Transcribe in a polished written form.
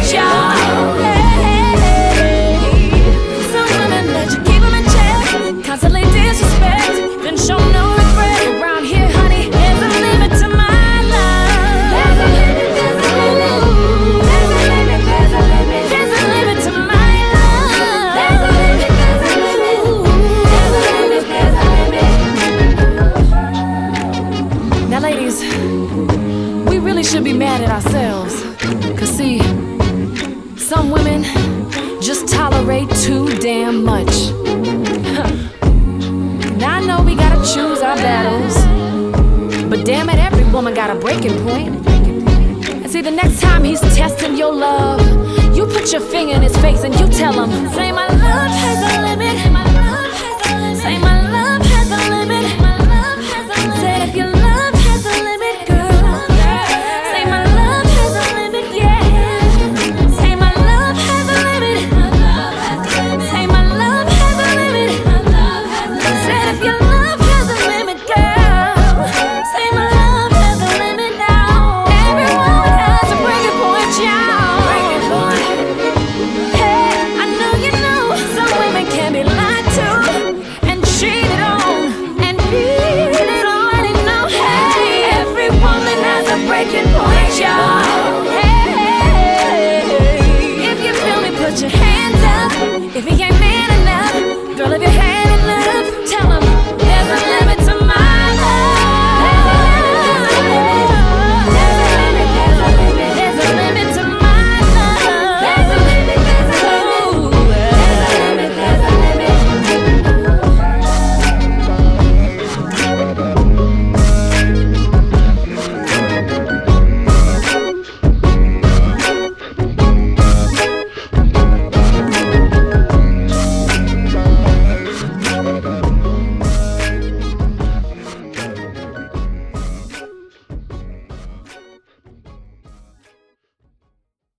y'all. Hey, some women let you keep them in check, constantly disrespect, then show no regret. Around here, honey, there's a limit to my love. There's a limit, there's a limit. There's a limit, there's a limit. There's a limit to my love. There's a limit, there's a limit. There's a limit, there's a limit. Now, ladies, we really should be mad at ourselves. Cause see, some women just tolerate too damn much. Now I know we gotta choose our battles, but damn it, every woman got a breaking point. And see, the next time he's testing your love, you put your finger in his face and you tell him, say my love has a limit. Say my